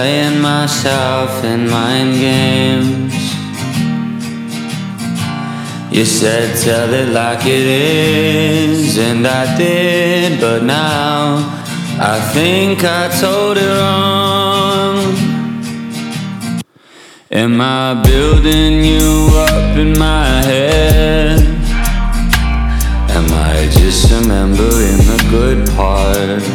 playing myself in mind games. You said tell it like it is, and I did, but now I think I told it wrong. Am I building you up in my head? Am I just remembering the good parts?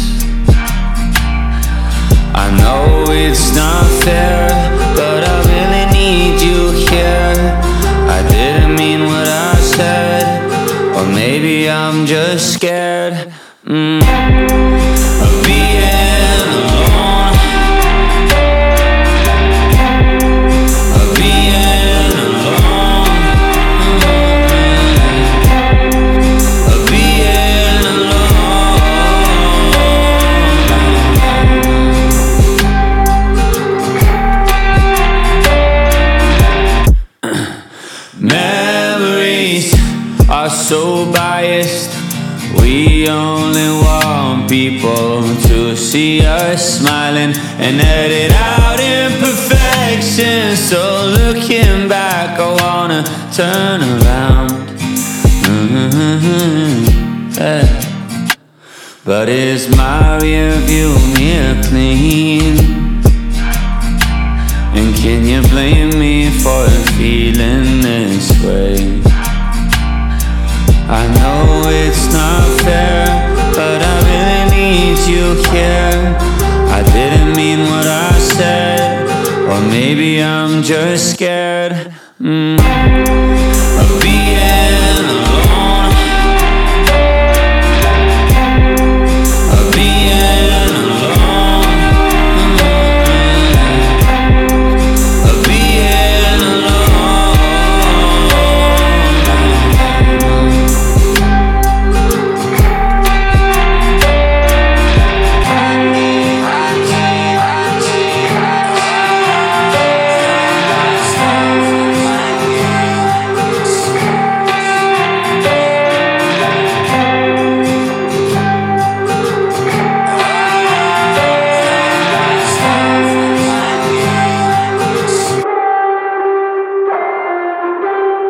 I know it's not fair, but I really need you here. I didn't mean what I said, or maybe I'm just scared of being alone, of being alone, of being alone. Memories are so biased. We only want people to see us smiling and edit out imperfections. So looking back, I wanna turn around. Yeah. But is my rearview mirror clean? And can you blame me for feeling this way? I know it's not fair, but I really need you here. I didn't mean what I said, or maybe I'm just scared.